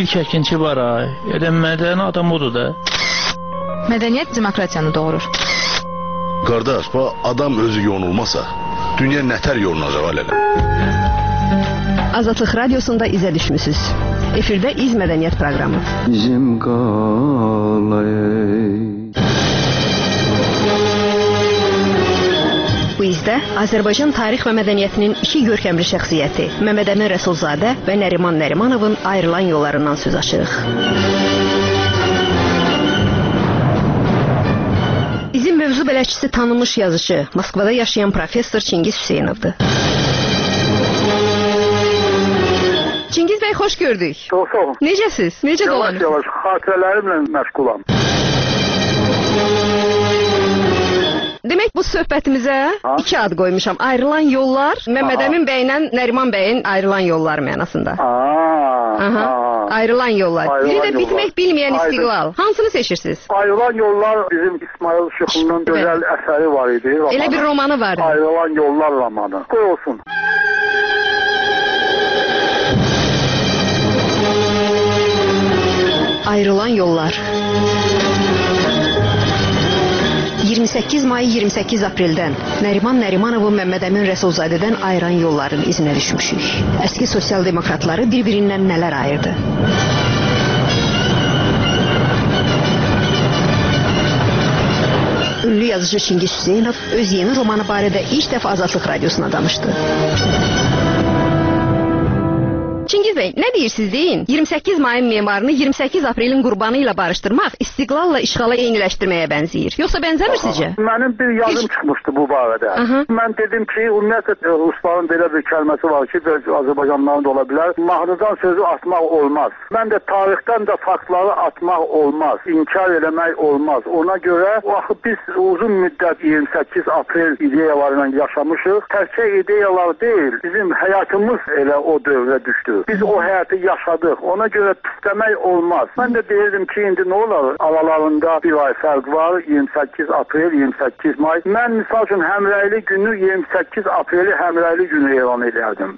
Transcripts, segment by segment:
ilk əkinçi var ay. Elə mədəni adam odur da. Mədəniyyət demokratiyanı doğurur. Qardaş, bu adam özü yonulmasa, dünya nətər yolunacaq ailələr? Azadlıq Radiosunda izə düşmüsünüz. Efirdə İz Mədəniyyət proqramı. Bizim qalay. Bu izdə Azərbaycan tarix və mədəniyyətinin iki görkəmli şəxsiyyəti Məmməd Əmin Rəsulzadə və Nəriman Nərimanovun ayrılan yollarından söz açırıq. İzin mövzu bələdçisi tanınmış yazıcı, Moskvada yaşayan professor Çingiz Hüseynovdur. Çingiz bəy, xoş gördük. Çox sağ olun. Necəsiz? Necə dolanırsınız? Yavaş-yavaş xatirələrimlə məşğulam. Demək, bu söhbətimizə iki ad qoymuşam. Ayrılan yollar, Məmməd Əmin bəylə Nəriman bəyin ayrılan yolları mənasında. Ayrılan yollar. Biri də bitmək bilməyən istiqlal. Hansını seçirsiniz? Ayrılan yollar bizim İsmail Şıxlının gözəl əsəri var idi. Elə bir romanı var. Ayrılan yollar romanı. Qoy olsun. Ayrılan yollar. 28 may 28 apreldən Nəriman Nərimanovun Məmməd Əmin Rəsulzadədən ayıran yolların izinə düşmüşük. Əski sosial demokratları bir-birindən nələr ayırdı? Ünlü yazıcı Çingiz Hüseynov öz yeni romanı barədə ilk dəfə Azadlıq Radiosuna danışdı. Çingiz bəy, nə deyirsiniz deyin? 28 mayın memarını 28 aprelin qurbanı ilə barışdırmaq istiqlalla işğala eyniləşdirməyə bənzəyir. Yoxsa bənzəmir sizcə? Mənim bir yazım çıxmışdı bu barədə. Mən dedim ki, ümumiyyətlə Rusların belə bir kəlməsi var ki, Azərbaycanlıların da ola bilər. Mahnıdan sözü atmaq olmaz. Mən də tarixdən də faktları atmaq olmaz. İnkar eləmək olmaz. Ona görə biz uzun müddət 28 aprel ideyalarıyla yaşamışıq. Təkcə ideyalar deyil, bizim həyatımız elə o dövrə düşdü. Biz o həyatı yaşadıq. Ona görə pisləmək olmaz. Mən də deyirdim ki, indi nə olar? Aralarında bir ay fərq var. 28 aprel, 28 may. Mən misal üçün həmrəyli günü 28 apreli həmrəyli günü elan edərdim.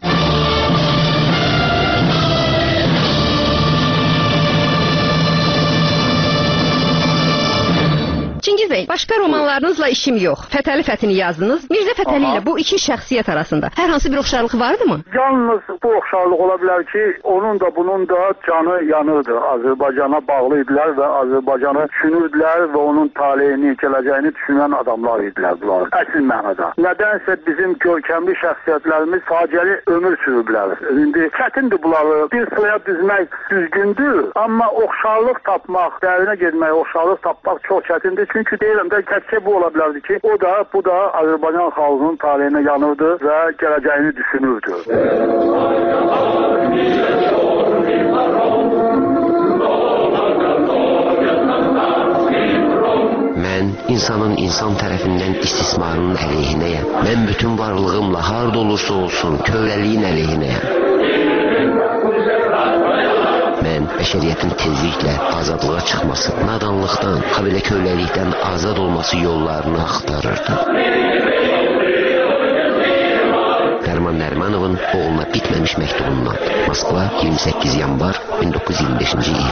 Çingiz bəy, başqa romanlarınızla işim yox. Fətəli Fətini yazdınız. Mirzə Fətəli ilə bu iki şəxsiyyət arasında hər hansı bir oxşarlıq vardımı? Yalnız bu oxşarlıq ola bilər ki, onun da bunun da canı yanırdı. Azərbaycana bağlı idilər və Azərbaycanı düşünürdülər və onun taleyini, gələcəyini düşünən adamlar idilər bunlar. Əsl mənada. Nədənsə bizim görkəmli şəxsiyyətlərimiz faciəli ömür sürüblər. İndi çətindir bunları bir sıraya düzmək düzgündür, amma oxşarlıq tapmaq, dərinə getmək, oxşarlıq tapmaq çox çətindir. Çünki deyirəm də təkcə bu ola bilərdi ki, bu da Azərbaycan xalqının taleyinə yanırdı və gələcəyini düşünürdü. Mən insanın insan tərəfindən istismarının əleyhinəyəm. Mən bütün varlığımla harda olursa olsun kövrəliyin əleyhinəyəm. Mən bəşəriyyətin tezliklə azadlığa çıxması, nadanlıqdan, habelə köləlikdən azad olması yollarını axtarırdım. Nəriman Nərimanovun oğluna bitməmiş məktubundan. Moskva, 28 yanvar 1925-ci il.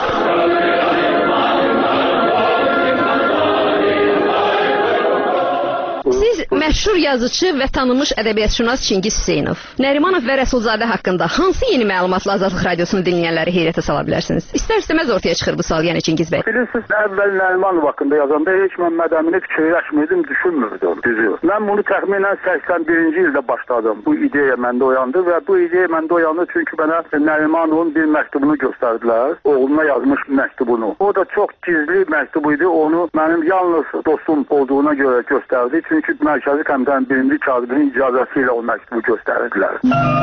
Siz məşhur yazıcı və tanınmış ədəbiyyatşünas Çingiz Hüseynov, Nərimanov və Rəsulzadə haqqında hansı yeni məlumatla Azadlıq Radiosunu dinləyənləri heyrətə sala bilərsiniz? İstər-istəməz ortaya çıxır bu sual, yəni Çingiz bəy. Bilirsiniz, əvvəl Nərimanov haqqında yazanda heç Məmməd Əmini fikirləşmirdim, düşünmürdüm, düzü. Mən bunu təxminən 81-ci ildə başladım. Bu ideya məndə oyandı və bu ideya məndə oyandı çünki mənə Nərimanovun bir məktubunu göstərdilər, oğluna yazmış məktubunu. O da çox gizli məktub idi, onu mənim yalnız dostum olduğuna görə göstərdi. Çünki Mərkəzi Komitənin birinci katibinin icazəsi ilə o məktubu göstərdilər.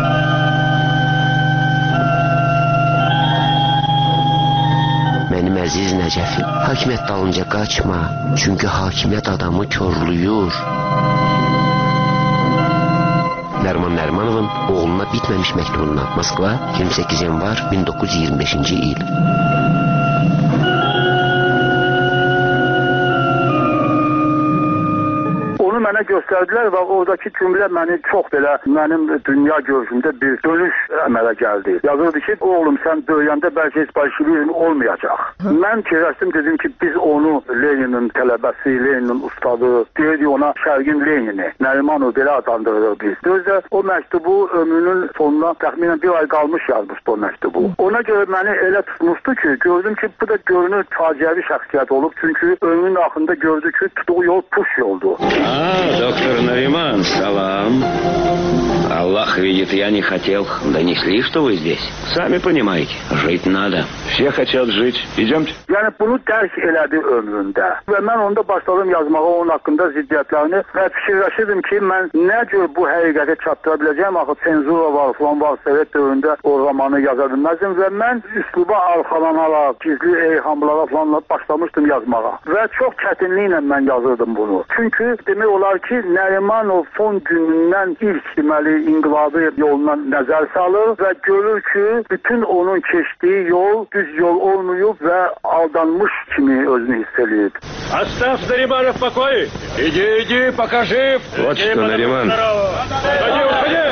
Mənim əziz Nəcəfim, hakimiyyət dalınca qaçma, çünki hakimiyyət adamı körlüyür. Nəriman Nərimanovun oğluna bitməmiş məktubundan. Moskva, 28 yanvar 1925-ci il. mənə göstərdilər və oradakı cümlə məni çox belə mənim dünya görüşümdə bir dönüş əmələ gəldi. Yazırdı ki, oğlum sən böyüyəndə bəlkə heç bolşevizm olmayacaq. Mən fikirləşdim, dedim ki, biz onu Leninin tələbəsi, Leninin ustadı, deyirdik ona Şərqin Lenini, Nərimanov belə adlandırırıq biz. Özdə o məktubu ömrünün sonuna təxminən bir ay qalmış yazmışdı o məktubu. Ona görə məni elə tutmuşdu ki, gördüm ki, bu da görünür faciəvi şəxsiyyət olub. Çünki ömrünün axırında gördü ki, tutduğu yol push yoldu. Доктор Нариман, салам. Аллах видит, я не хотел. Донесли, что вы здесь. Сами понимаете, жить надо. Все хотят жить. Идемте. Yəni bunu dərk elədi ömründə. Və mən onda başladım yazmağa onun haqqında ziddiyyətlərini və fikirləşirdim ki, mən nə cür bu həqiqətə çatdıra biləcəyim. Axı senzura var, falan var, Sovet dövründə o romanı yaza bilməzdim və mən üsluba arxalanaraq, gizli eyhamlara falan başlamışdım yazmağa. Və çox çətinliklə mən yazırdım bunu. Çünki demək olar ki, Nərimanov son günündən ilk deməli inqilabı yoluna nəzər salır və görür ki, bütün onun keçdiyi yol düz yol olmayıb və aldanmış kimi özünü hiss eləyib. Оставь Наримана в покое. Иди, покажи. Вот что, Нариман. Уходи.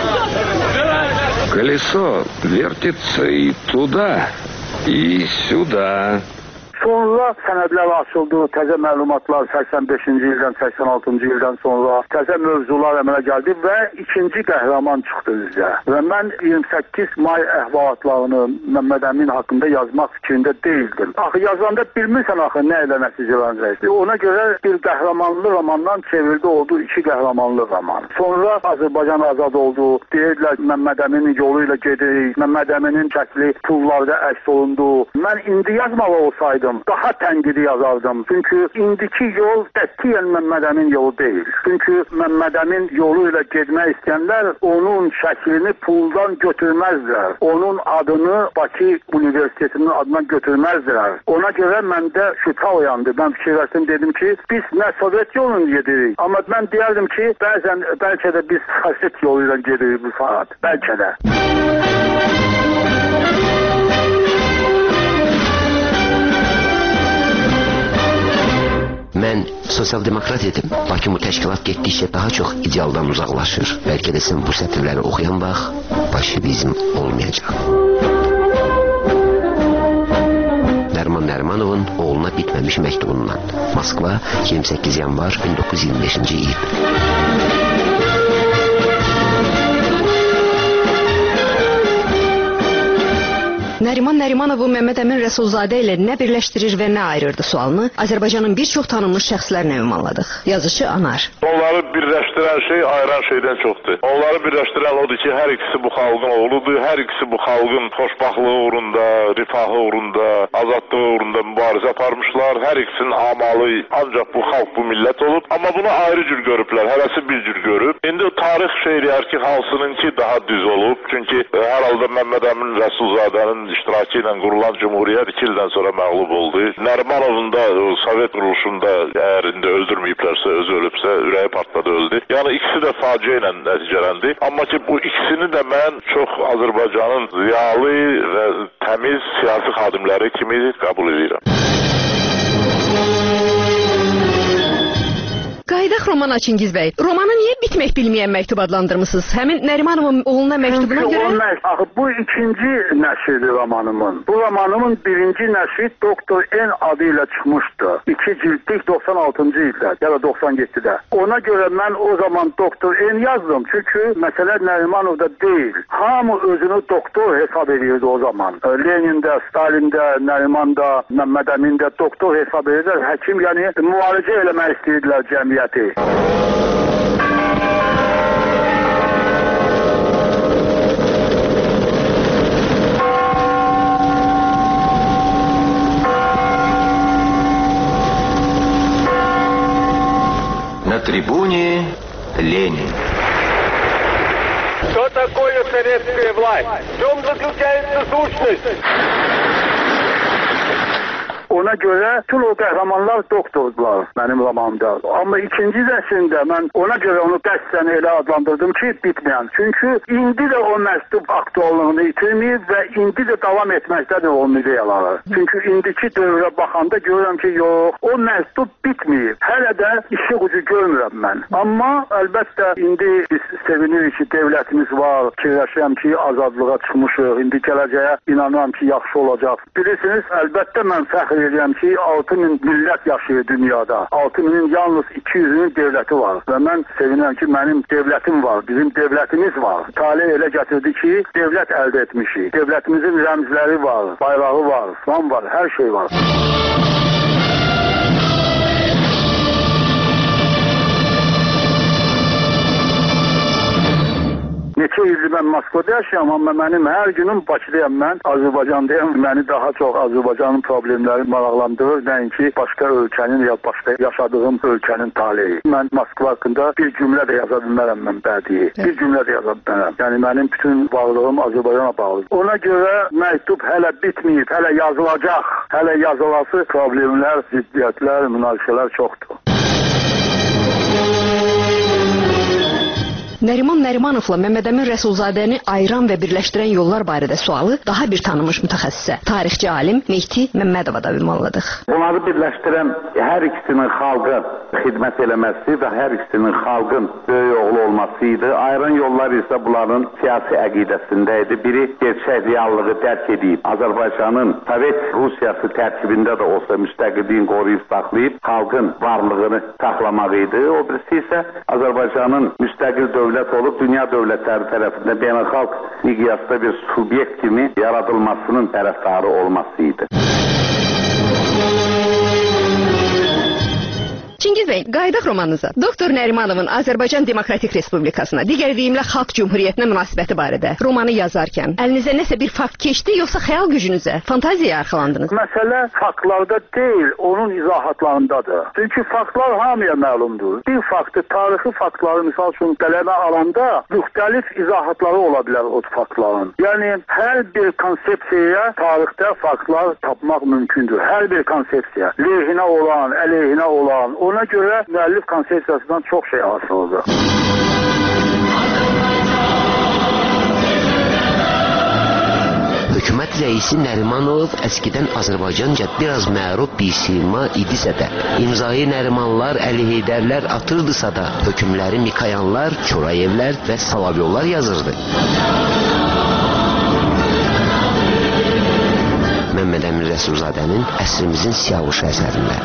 Колесо вертится и туда, и сюда. Sonra sənədlər açıldı, təzə məlumatlar 85-ci ildən, 86-cı ildən sonra təzə mövzular əmələ gəldi və ikinci qəhrəman çıxdı üzə. Və mən 28 may əhvalatlarını Məmməd Əmin haqqında yazmaq fikrində deyildim. Axı yazanda bilmirsən axı nə ilə nəticələnəcəkdir. Ona görə bir qəhrəmanlı romandan çevirdi oldu iki qəhrəmanlı roman. Sonra Azərbaycan azad oldu, deyirdilər Məmməd Əminin yolu ilə gedirik, Məmməd Əminin şəkli pullarda əks olundu. Mən indi yazmalı olsaydım daha tənqidi yazardım. Çünki indiki yol qətiyyən Məmməd Əmin yolu deyil. Çünki Məmməd Əmin yolu ilə getmək istəyənlər onun şəklini puldan götürməzlər. Onun adını Bakı Universitetinin adına götürməzlər. Ona görə məndə şübhə oyandı. Mən fikirləşdim, dedim ki, biz nə Sovet yolunu gedirik. Amma mən deyərdim ki, bəzən bəlkə də biz faşist yolu ilə gedirik bu saat. Bəlkə də. Mən sosial-demokrat idim. Lakin bu təşkilat getdikcə daha çox idealdan uzaqlaşır. Bəlkə də sən bu sətirləri oxuyan vaxt bolşevizm olmayacaq. Nəriman Nərimanovun oğluna bitməmiş məktubundan. Moskva, 28 yanvar 1925-ci il. Nəriman Nərimanovu Məmməd Əmin Rəsulzadə ilə nə birləşdirir və nə ayırırdı sualını Azərbaycanın bir çox tanınmış şəxslərlə ünvanladıq. Yazıcı Anar. Onları birləşdirən şey ayıran şeydən çoxdur. Onları birləşdirən odur ki, hər ikisi bu xalqın oğludur. Hər ikisi bu xalqın xoşbaxtlığı uğrunda, rifahı uğrunda, azadlığı uğrunda mübarizə aparmışlar. Hər ikisinin amalı ancaq bu xalq, bu millət olub. Amma bunu ayrı cür görüblər. Hərəsi bir cür görüb. İndi tarix şey deyər ki, hansınınki daha düz olub. Çünki hər halda Məmməd Əmin Rəsulzadənin iştirakı ilə qurulan Cumhuriyyət 2 ildən sonra məğlub oldu. Nərimanovun da Sovet quruluşunda əgər indi öldürməyiblərsə, özü ölübsə, ürəyi partladı, öldü. Yəni ikisi də faciə ilə nəticələndi. Amma ki bu ikisini də mən çox Azərbaycanın ziyalı və təmiz siyasi xadimləri kimi qəbul edirəm. Qayıdaq romana Çingiz bəy. Romanı niyə bitmək bilməyən məktub adlandırmısınız? Həmin Nərimanovun oğluna məktubuna görə... Axı bu ikinci nəşridir romanımın. Bu romanımın birinci nəşri Doktor N adı ilə çıxmışdı. 2 cildlik 96-cı ildə, ya da 97-də. Ona görə mən o zaman Doktor N yazdım. Çünki məsələ Nərimanovda deyil. Hamı özünü doktor hesab edirdi o zaman. Lenində, Stalində, Nərimanda, Məmməd Əmində doktor hesab edirlər. Həkim, yəni müalicə eləmək istəyirdilər cəmiyyəti. На трибуне Ленин. Что такое советская власть? В чем заключается сущность? Ona görə bütün o qəhrəmanlar doktordular mənim romanımda. Amma ikinci nəslində mən ona görə onu qəsdən elə adlandırdım ki, bitməyən. Çünki indi də o məktub aktuallığını itirməyib və indi də davam etməkdədir onun ideyaları. Çünki indiki dövrə baxanda görürəm ki, yox, o məktub bitməyib. Hələ də işıq ucu görmürəm mən. Amma əlbəttə indi biz sevinirik ki, devlətimiz var, fikirləşirəm ki, azadlığa çıxmışıq, indi gələcəyə inanıram ki, yaxşı olacaq. Bilirsiniz, əlbəttə mən fəxr edirəm ki, 6000 millət yaşayır dünyada. 6000-in yalnız 200-ünün devləti var. Və mən sevinirəm ki, mənim devlətim var, bizim devlətimiz var. Talih elə gətirdi ki, devlət əldə etmişik. Devlətimizin rəmzləri var, bayrağı var, falan var, hər şey var. Neçə ildir mən Moskvada yaşayam, amma mənim hər günüm Bakıdayam mən, Azərbaycandayam. Məni daha çox Azərbaycanın problemləri maraqlandırır, nəinki başqa ölkənin ya başqa yaşadığım ölkənin taleyi. Mən Moskva haqqında bir cümlə də yaza bilmərəm mən bədiyi. Bir cümlə də yaza bilmərəm. Yəni mənim bütün varlığım Azərbaycana bağlıdır. Ona görə məktub hələ bitməyib, hələ yazılacaq. Hələ yazılası problemlər, ziddiyyətlər, münaqişələr çoxdur. Nəriman Nərimanovla Məmməd Əmin Rəsulzadəni ayıran və birləşdirən yollar barədə sualı daha bir tanınmış mütəxəssisə, tarixçi alim Mehdi Məmmədova da ünvanladıq. Bunları birləşdirən hər ikisinin xalqa xidmət eləməsi və hər ikisinin xalqın böyük oğlu olması idi. Ayıran yollar isə bunların siyasi əqidəsində idi. Biri gerçək reallığı dərk edib, Azərbaycanın Sovet Rusiyası tərkibində də olsa müstəqilliyin qoruyub saxlayıb, xalqın varlığını saxlamaq idi. O birisi isə Azərbaycanın müstəqil dövlət olub, dünya dövlətləri tərəfindən beynəlxalq miqyasda bir subyekt kimi yaradılmasının tərəfdarı olması idi. Çingiz bəy, qayıdaq romanınıza. Doktor Nərimanovun Azərbaycan Demokratik Respublikasına, digər deyimlə Xalq Cümhuriyyətinə münasibəti barədə romanı yazarkən əlinizə nəsə bir fakt keçdi, yoxsa xəyal gücünüzə, fantaziyaya arxalandınız? Məsələ faktlarda deyil, onun izahatlarındadır. Çünki faktlar hamıya məlumdur. Bir faktı, tarixi faktları misal üçün qələmə alanda müxtəlif izahatları ola bilər o faktların. Yəni hər bir konsepsiyaya tarixdə faktlar tapmaq mümkündür. Hər bir konsepsiya, lehinə olan, əleyhinə olan, ona görə müəllif konsepsiyasından çox şey asılıdır. Hökumət rəisi Nərimanov əskidən Azərbaycanca biraz məruf bir sima idisə də, imzayı Nərimanlar, Əli Heydərlər atırdısa da, hökümləri Mikayanlar, Korayevlər və Salavyovlar yazırdı. Məmməd Əmin Rəsulzadənin Əsrimizin Siyavuşu əsərində.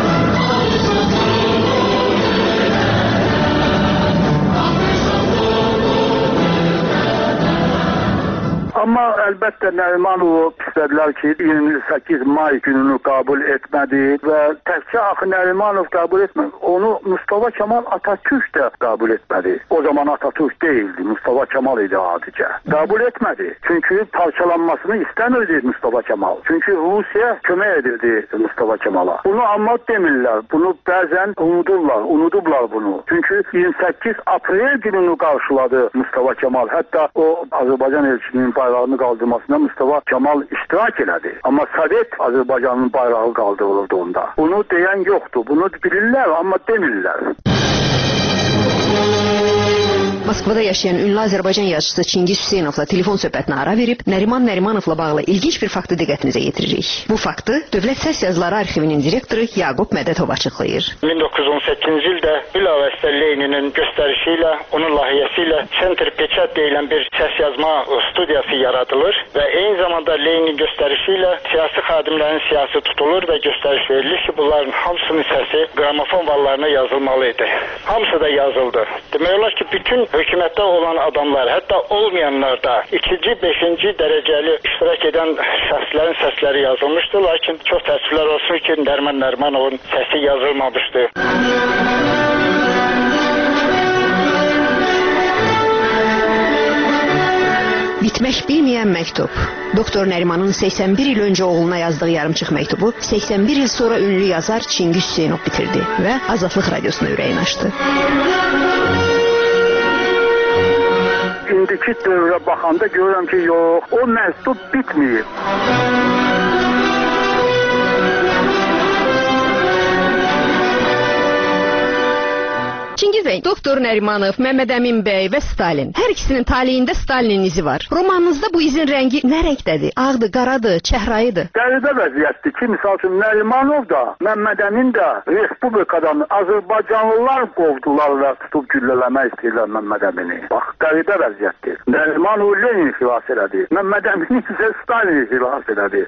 Amma əlbəttə Nərimanovu istədilər ki, 28 may gününü qəbul etmədi və təkcə axı Nərimanov qəbul etmədi. Onu Mustafa Kemal Atatürk də qəbul etmədi. O zaman Atatürk deyildi, Mustafa Kemal idi adicə. Qəbul etmədi. Çünki parçalanmasını istəmirdi Mustafa Kemal. Çünki Rusiya kömək edirdi Mustafa Kemala. Bunu amma demirlər. Bunu bəzən unudublar bunu. Çünki 28 aprel gününü qarşıladı Mustafa Kemal. Hətta o Azərbaycan elçinin bayrağını qaldırmasına Mustafa Kemal iştirak elədi. Amma Sovet Azərbaycanın bayrağı qaldırılırdı onda. Bunu deyən yoxdur. Bunu bilirlər, amma demirlər. Moskvada yaşayan ünlü Azərbaycan yazıçısı Çingiz Hüseynovla telefon söhbətinə ara verib Nəriman Nərimanovla bağlı ilginç bir faktı diqqətinizə yetiririk. Bu faktı Dövlət Səs Yazıları Arxivinin direktoru Yaqub Mədətov açıqlayır. 1918-ci ildə bilavasitə Leninin göstərişi ilə, onun layihəsi ilə Senter Peçat deyilən bir səs yazma studiyası yaradılır və eyni zamanda Lenin göstərişi ilə siyasi xadimlərin siyasi tutulur və göstəriş verilir ki, bunların hamısının səsi qramofon vallarına yazılmalı idi. Hamısı da yazıldı. Demək olar ki, bütün hökumətdə olan adamlar, hətta olmayanlar da 2-ci, 5-ci dərəcəli iştirak edən şəxslərin səsləri yazılmışdı, lakin çox təəssüflər olsun ki, Nəriman Nərimanovun səsi yazılmamışdı. Bitmək bilməyən məktub. Doktor Nərimanın 81 il öncə oğluna yazdığı yarımçıq məktubu 81 il sonra ünlü yazar Çingiz Hüseynov bitirdi və Azadlıq Radiosuna ürəyin açdı. İndiki dövrə baxanda görürəm ki, yox, o məktub bitməyib. Çingiz bəy, doktor Nərimanov, Məmməd Əmin bəy və Stalin. Hər ikisinin taleyində Stalinin izi var. Romanınızda bu izin rəngi nə rəngdədir? Ağdır, qaradır, çəhrayıdır? Qəribə vəziyyətdir ki, misal üçün Nərimanov da, Məmməd Əmin də Respublikadan Azərbaycanlılar qovdular və tutub güllələmək istəyirlər Məmməd Əmini. Bax, qəribə vəziyyətdir. Nərimanov Lenin xilas elədi. Məmməd Əmini isə Stalin xilas elədi.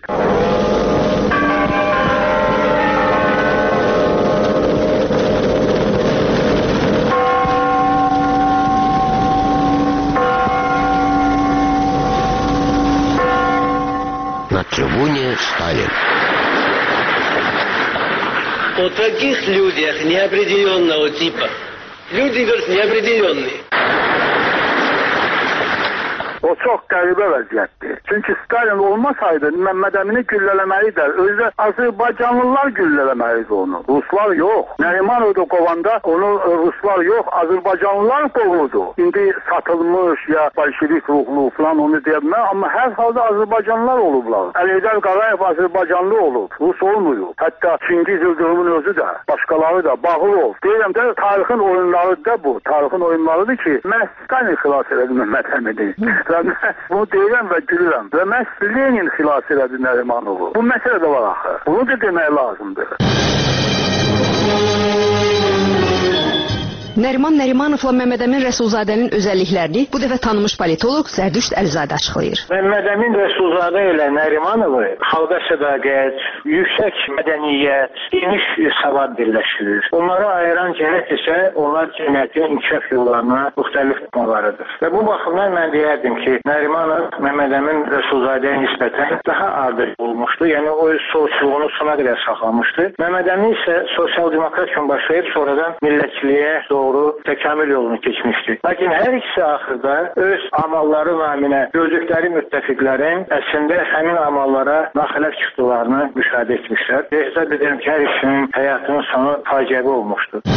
На трибуне Сталин. О таких людях неопределенного типа. Люди, говорят, неопределенные. O çox qəribə vəziyyətdir. Çünki Stalin olmasaydı Məmməd Əmini güllələməlidir. Özü Azərbaycanlılar güllələməlidir onu. Ruslar yox. Nərimanov da qovanda onu Ruslar yox, Azərbaycanlılar qovurdu. İndi satılmış ya bolşevik ruhlu falan onu deyəməm. Amma hər halda Azərbaycanlılar olublar. Əliydər Qarayev Azərbaycanlı olub. Rus olmuyor. Hətta Çingiz Yıldırımın özü də, başqaları da, Bağırov. Deyirəm də tarixin oyunları da bu. Tarixin oyunlarıdır ki, mən Stalin xilas elədi Məmməd Əmini. Bunu deyirəm və gülürəm. Və məhz Lenin xilas elədi Nərimanovu. Bu məsələ də var axı. Bunu da demək lazımdır. Nəriman Nərimanovla Məmməd Əmin Rəsulzadənin özəlliklərini bu dəfə tanınmış politoloq Zərdüşt Əlizadə açıqlayır. Məmməd Əmin Rəsulzadə ilə Nərimanovu xalqa sədaqət, yüksək mədəniyyət, geniş savad birləşdirir. Onları ayıran cəhət isə onlar cəmiyyətin inkişaf yollarına müxtəlif tutmalarıdır. Və bu baxımdan mən deyərdim ki, Nərimanov Məmməd Əmin Rəsulzadəyə nisbətən daha adi olmuşdu. Yəni o öz solçuluğunu sona qədər saxlamışdı. Məmməd Əmin isə sosial-demokrat kimi başlayıb sonradan millətçiliyə doğru təkamül yolunu keçmişdi. Lakin hər ikisi axırda öz amalları naminə gördükləri müttəfiqlərin əslində həmin amallara naxələf çıxdılarını müşahidə etmişlər. Hesab edirəm ki, hər ikisinin həyatının sonu faciəvi olmuşdur.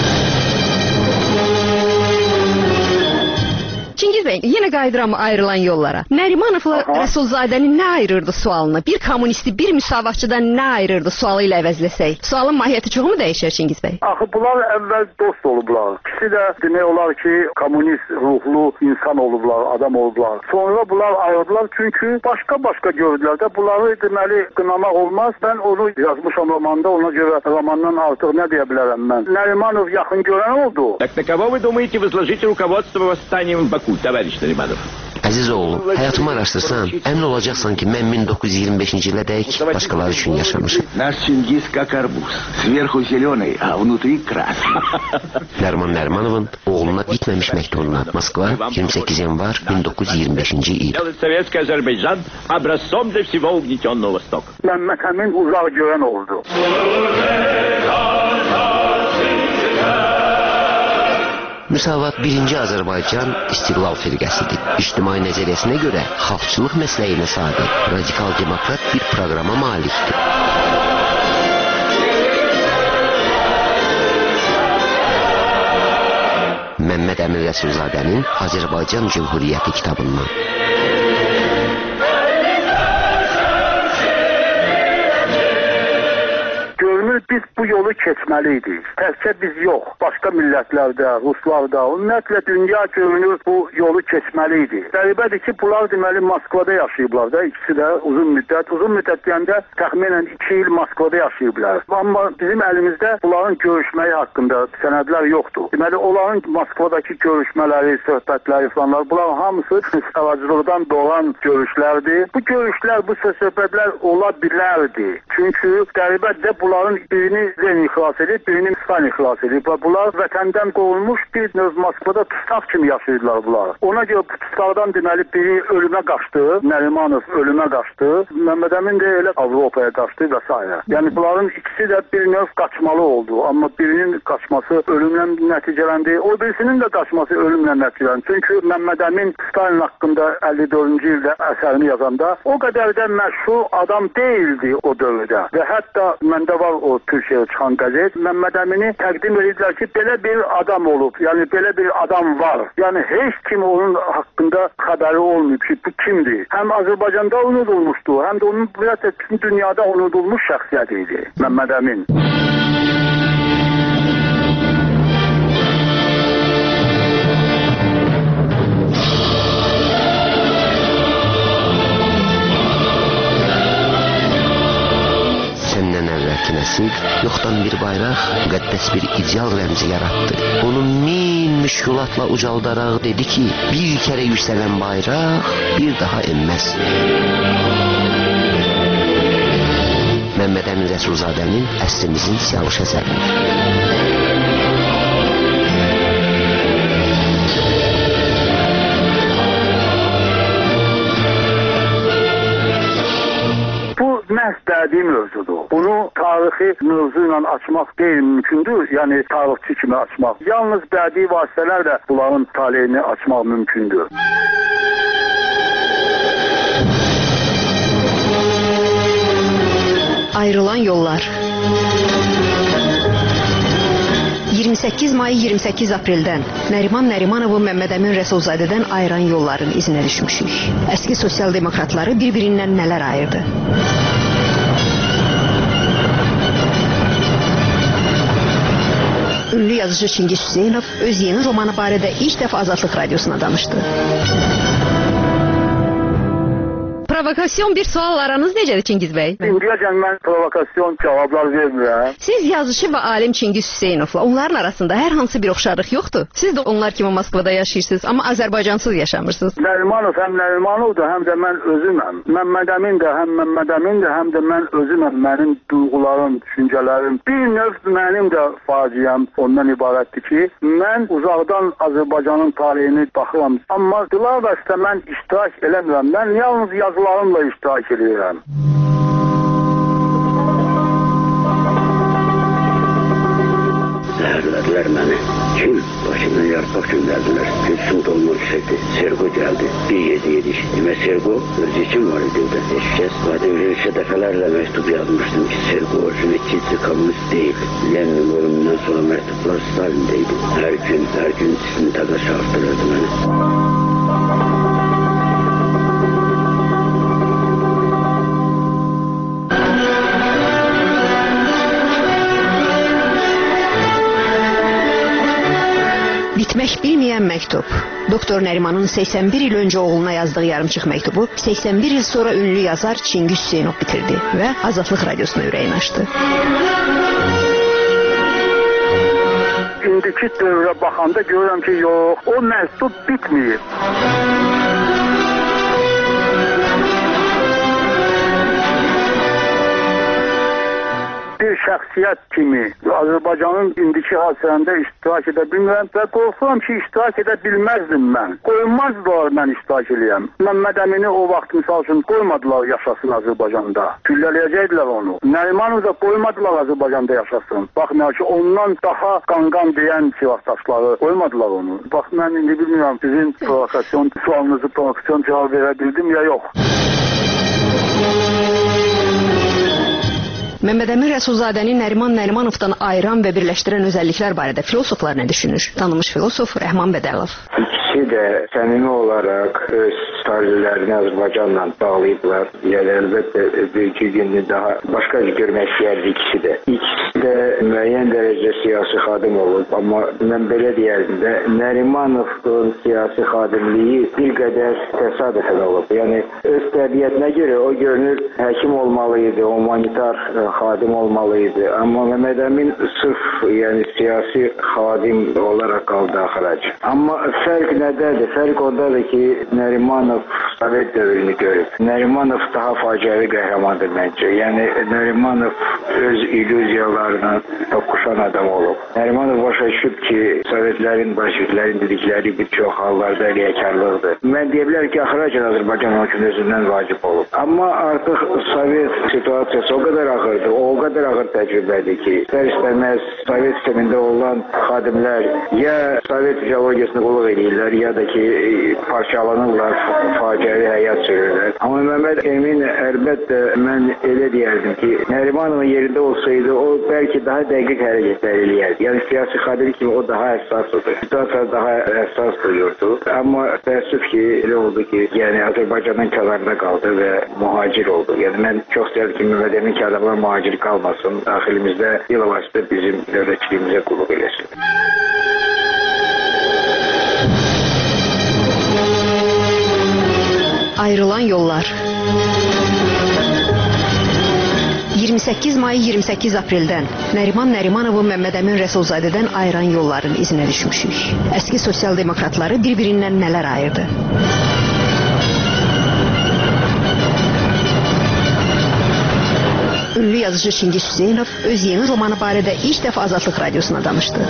Çingiz bəy, yenə qayıdıram ayrılan yollara. Nərimanovla Rəsulzadəni nə ayırırdı sualını? Bir kommunisti, bir müsavatçıdan nə ayırırdı sualı ilə əvəzləsək? Sualın mahiyyəti çoxmu dəyişir Çingiz bəy? Axı bunlar əvvəl dost olublar. İkisi də demək olar ki, kommunist ruhlu insan olublar, adam olublar. Sonra bunlar ayrıldılar çünki başqa-başqa gördülər də bunları deməli qınamaq olmaz. Mən onu yazmışam romanda, ona görə romandan artıq nə deyə bilərəm mən? Nərimanov yaxın görən oldu. Так на кого вы думаете возложить руководство восстанием в Баку? Товарищ Нариманов. Əziz oğlum, həyatımı araşdırsan, əmin olacaqsan ki, mən 1925-ci illədək başqaları üçün yaşamışım. Наш Чингис как арбуз. Сверху зеленый, а внутри красный. Nəriman Nərimanovun oğluna bitməmiş məktubuna Moskva 28 yanvar 1925-ci il. Советский Азербайджан образцом для всего угнетенного Востока. Məmməd Əmin uzaq görən oldu. Müsavat 1-ci Azərbaycan İstiqlal firqəsidir. İctimai nəzəriyyəsinə görə xalqçılıq məsləyinə sadiq, radikal demokrat bir proqrama malikdir. Məmməd Əmin Rəsulzadənin Azərbaycan Cümhuriyyəti kitabından. Biz bu yolu keçməliydik. Təkcə biz yox, başqa millətlərdə, Ruslarda, ümumiyyətlə dünya görünür bu yolu keçməliydi. Qəribədir ki, bunlar deməli Moskvada yaşayıblar da, ikisi də uzun müddət deyəndə təxminən 2 il Moskvada yaşayıblar. Amma bizim əlimizdə bunların görüşməyi haqqında sənədlər yoxdur. Deməli, onların Moskvadakı görüşmələri, söhbətləri falanlar, bunlar hamısı savacılıqdan doğan görüşlərdir. Bu görüşlər, bu söhbətlər ola bilərdi. Çünki qəribədir bunların birini Lenin xilas edib, birini Stalin xilas edib. Bunlar vətəndən qovulmuş bir növ Moskvada tutaq kimi yaşayırlar bunlar. Ona görə bu tutaqdan deməli biri ölümə qaçdı, Nərimanov ölümə qaçdı, Məmməd Əmin də elə Avropaya qaçdı və s. Yəni bunların ikisi də bir növ qaçmalı oldu. Amma birinin qaçması ölümlə nəticələndi, o birisinin də qaçması ölümlə nəticələndi. Çünki Məmməd Əmin Stalin haqqında 54-cü ildə əsərini yazanda o qədər də məşhur adam deyildi o dövrdə. Və hətta məndə var o Türkiyəyə çıxan qəzet, Məmməd Əmini təqdim edirlər ki, belə bir adam olub, yəni belə bir adam var. Yəni heç kim onun haqqında xəbəri olmayıb ki, bu kimdir? Həm Azərbaycanda unudulmuşdu, həm də onun bütün dünyada unudulmuş şəxsiyyət idi, Məmməd Əmin. yoxdan bir bayraq müqəddəs bir ideal rəmzi yaratdı. Onu min müşkülatla ucaldaraq dedi ki, bir kərə yüksələn bayraq bir daha enməz. Məmməd Əmin Rəsulzadənin Əsrimizin Siyavuş əsəridir. Məhz bədi mövzudur. Bunu tarixi mövzu ilə açmaq qeyri-mümkündür, yəni tarixçi kimi açmaq. Yalnız bədi vasitələrlə bunların taleyini açmaq mümkündür. Ayrılan yollar. 28 may 28 apreldən Nəriman Nərimanovu Məmməd Əmin Rəsulzadədən ayıran yolların izinə düşmüşük. Əski sosial demokratları bir-birindən nələr ayırdı? Ünlü yazıcı Çingiz Hüseynov öz yeni romanı barədə ilk dəfə Azadlıq Radiosuna danışdı. Provokasyon bir sual aranız necədir Çingiz bəy? İndiyəcən mən provokasyon cavablar vermirəm. Siz yazıcı və alim Çingiz Hüseynovla onların arasında hər hansı bir oxşarlıq yoxdur. Siz də onlar kimi Moskvada yaşayırsınız, amma Azərbaycansız yaşamırsınız. Nərimanov həm Nərimanovdur, həm də mən özüməm. Məmməd Əmin də həm Məmməd Əmindir, həm də mən özüməm. Mənim duyğularım, düşüncələrim, bir növ mənim də faciəm ondan ibarətdir ki, mən uzaqdan Azərbaycanın taleyini baxıram. Amma bilavasitə mən iştirak eləmirəm. Mən yalnız yazılarımla iştirak edirəm. Zəhərlədilər məni. Kim? Başımdan yarpaq göndərdilər. Gülsüm dolma yüksəkdi. Sergo gəldi. Bir yedik. Demək Sergo özü kim var idi evdə? Heç kəs. Vadim Rövşə dəfələrlə məktub yazmışdım ki, Sergo orijinetçisi komünist deyil. Lenin ölümündən sonra məktublar Stalindəydi. Hər gün istintaqa çağırtırırdı məni. Bitmək bilməyən məktub. Doktor Nərimanın 81 il öncə oğluna yazdığı yarımçıq məktubu 81 il sonra ünlü yazar Çingiz Hüseynov bitirdi və Azadlıq Radiosuna ürəyin açdı. İndiki dövrə baxanda görürəm ki, yox, o məktub bitməyib. Bir şəxsiyyət kimi Azərbaycanın indiki hadisələrində iştirak edə bilmirəm və qorxuram ki, iştirak edə bilməzdim mən. Qoymazdılar mən iştirak eləyəm. Məmməd Əmini o vaxt misal üçün qoymadılar yaşasın Azərbaycanda. Güllələyəcəkdilər onu. Nərimanov da qoymadılar Azərbaycanda yaşasın. Baxmayaq ki, ondan daha qanqan deyən silahdaşları qoymadılar onu. Bax, mən indi bilmirəm sizin sualınızı provokasyon cavab verə bildim ya yox. Məmməd Əmin Rəsulzadəni Nəriman Nərimanovdan ayıran və birləşdirən özəlliklər barədə filosoflar nə düşünür? Tanınmış filosof Rəhman Bədəlov. İkisi də səmimi olaraq öz tarihlərini Azərbaycanla bağlayıblar. Yəni əlbəttə bir-iki günü daha başqa görmək istəyərdi ikisi də. İkisi də müəyyən dərəcədə siyasi xadim olub, amma mən belə deyərdim də Nərimanovun siyasi xadimliyi bir qədər təsadüfən olub. Yəni öz təbiətinə görə o görünür həkim olmalıydı, humanitar xadim olmalıydı. Amma Məmməd Əmin sırf yəni siyasi xadim olaraq qaldı axıraca. Amma fərq nədədir? Fərq ondadır ki, Nərimanov Sovet dövrünü görüb. Nərimanov daha faciəvi qəhrəmandır məncə. Yəni Nərimanov öz illüziyalarına toqquşan adam olub. Nərimanov başa düşüb ki, Sovetlərin, bolşeviklərin dedikləri bir çox hallarda riyakarlıqdır. Mən deyə bilər ki, axıraca Azərbaycan onun üçün özündən vacib olub. Amma artıq Sovet situasiyası o qədər ağırdır, o qədər ağır təcrübədir ki, istər-istəməz Sovet sistemində olan xadimlər ya Sovet ideologiyasına qulluq edirlər, ya da ki, parçalanırlar, faciəvi həyat sürürlər. Amma Məmməd Əmin əlbəttə mən elə deyərdim ki, Nərimanovun yerində olsaydı, o bəlkə daha dəqiq hərəkətlər eləyərdi. Yəni siyasi xadim kimi o daha həssasdır. Situasiya daha həssas duyurdu. Amma təəssüf ki, elə oldu ki, yəni Azərbaycanın kənarında qaldı və mühacir oldu. Yəni mən çox istəyirdim ki, Məmməd Əmin ki, adamlar mühacir qalmasın, daxilimizdə bilavasitə bizim dövlətçiliyimizə qulluq eləsin. Ayrılan yollar. 28 may 28 apreldən Nəriman Nərimanovu Məmməd Əmin Rəsulzadədən ayıran yolların izinə düşmüşük. Əski sosial demokratları bir-birindən nələr ayırdı? Ünlü yazıcı Çingiz Hüseynov öz yeni romanı barədə ilk dəfə Azadlıq Radiosuna danışdı.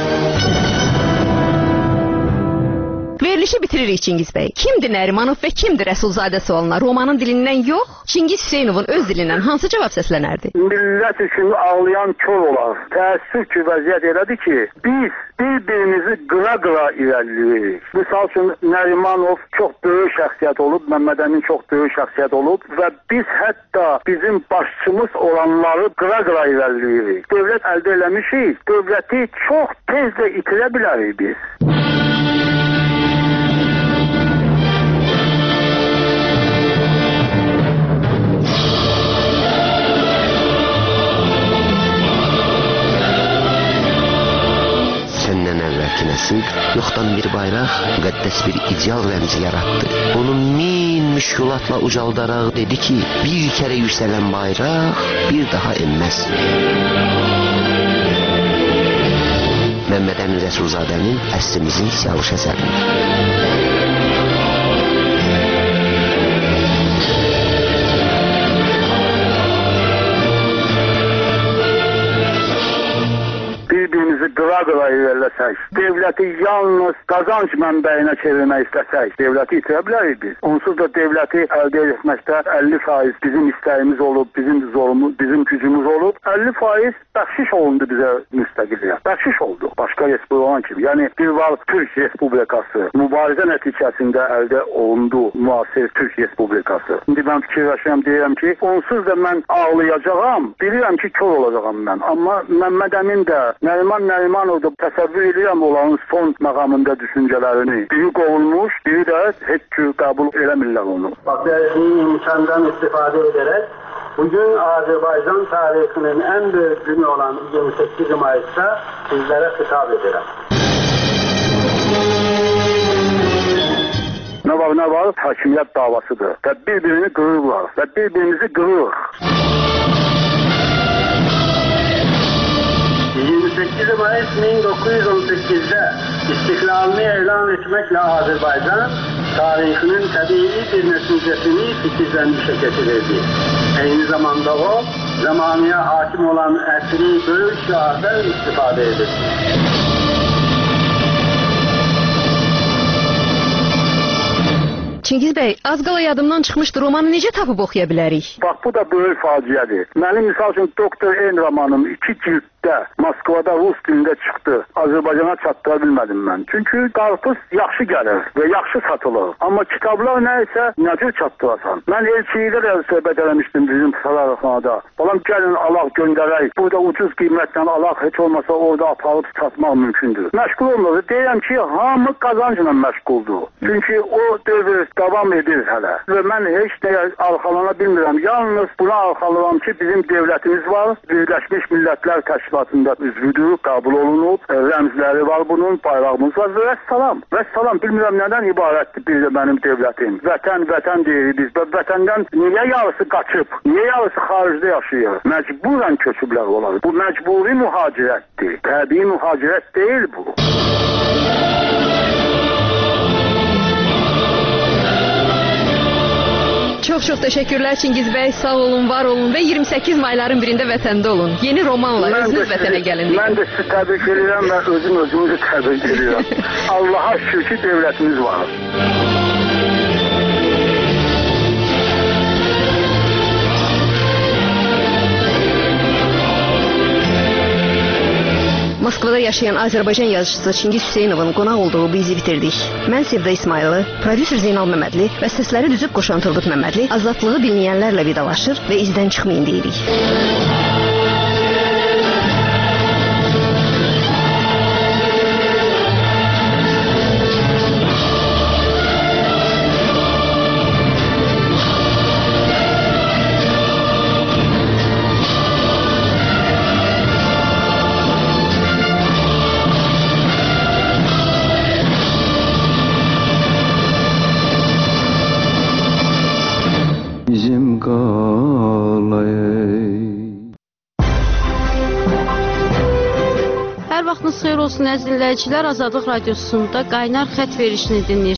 Verilişi bitiririk Çingiz bəy. Kimdir Nərimanov və kimdir Rəsulzadə sualına romanın dilindən yox, Çingiz Hüseynovun öz dilindən hansı cavab səslənərdi? Millət üçün ağlayan kör olar. Təəssüf ki, vəziyyət elədir ki, biz bir-birimizi qıra-qıra irəliləyirik. Misal üçün Nərimanov çox böyük şəxsiyyət olub, Məmməd Əmin çox böyük şəxsiyyət olub və biz hətta bizim başçımız olanları qıra-qıra irəliləyirik. Dövlət əldə eləmişik, dövləti çox tez də itirə bilərik biz. Nəsil yoxdan bir bayraq, müqəddəs bir ideal rəmzi yaratdı. Onu min müşkülatla ucaldaraq dedi ki, bir kere yükselen bayraq bir daha enməz. Məmməd Əmin Rəsulzadənin əsrimizin Siyavuş əsəri. Bir-birimizi qıra-qıra irəliləsək, devləti yalnız qazanc mənbəyinə çevirmək istəsək, devləti itirə bilərik biz. Onsuz da devləti əldə etməkdə 50% bizim istəyimiz olub, bizim zorumuz, bizim gücümüz olub. 50% bəxşiş olundu bizə müstəqilliyə. Bəxşiş oldu. Başqa respublikan kimi. Yəni bir var Türk Respublikası. Mübarizə nəticəsində əldə olundu müasir Türk Respublikası. İndi mən fikirləşirəm, deyirəm ki, onsuz da mən ağlayacağam. Bilirəm ki, kör olacağam mən. Amma Məmməd Əmin də Nəriman Nərimanov da təsəvvür edirəm onların son məqamında düşüncələrini. Biri qovulmuş, biri də heç cür qəbul eləmirlər onu. Bakı'nın imkandan istifadə edərək bugün Azərbaycan tarixinin en büyük günü olan 28 Mayıs'ta sizlere hitap ederim. Ne var? Hakimiyyət davasıdır. Və bir-birini qırırlar. Və bir-birimizi qırırıq. 28 Mayıs 1918'de istiklalini elan etmekle Azerbaycan tarihinin tabii bir neticesini fikirlenmişe getirirdi. Aynı zamanda o zamanıya hakim olan əsri böyük şiardan istifade edir. Çingiz bəy, az qala yadımdan çıxmışdı, romanı necə tapıb oxuya bilərik? Bax, bu da böyük faciədir. Mənim misal üçün Doktor N romanım 2 cilddə Moskvada rus dilində çıxdı. Azərbaycana çatdıra bilmədim mən. Çünki qarpız yaxşı gəlir və yaxşı satılır. Amma kitablar nə isə necə çatdırasan? Mən elçiyə də söhbət eləmişdim bizim Sarayxanada. Balam gəlin alaq göndərək. Burada ucuz qiymətlə alaq, heç olmasa orada aparıb satmaq mümkündür. Məşğul olmalı. Deyirəm ki, hamı qazancla məşğuldur. Çünki o dövr davam edir hələ. Və mən heç nəyə arxalana bilmirəm. Yalnız buna arxalanıram ki, bizim devlətimiz var. Birləşmiş Millətlər Təşkilatında üzvüdür, qəbul olunub. Rəmzləri var bunun, bayrağımız var. Və vəssalam. Vəssalam. Bilmirəm nədən ibarətdir bir də mənim devlətim. Vətən, vətən deyirik biz. Və vətəndən niyə yarısı qaçıb? Niyə yarısı xaricdə yaşayır? Məcburən köçüblər olar. Bu məcburi mühacirətdir. Təbii mühacirət deyil bu. Çox təşəkkürlər Çingiz bəy, sağ olun, var olun və 28 mayların birində vətəndə olun. Yeni romanla özünüz vətənə gəlin. Mən də sizi təbrik edirəm və özümüzü təbrik edirəm. Allaha şükür ki, devlətimiz var. Moskvada yaşayan Azərbaycan yazıcısı Çingiz Hüseynovun qonaq olduğu bu izi bitirdik. Mən Sevda İsmayılı, prodüser Zeynal Məmmədli və səsləri düzüb qoşan Turqut Məmmədli azadlığı bilməyənlərlə vidalaşır və izdən çıxmayın deyirik. olsun əziz dinləyicilər, Azadlıq Radiosunda qaynar xət verişini dinləyirsiniz.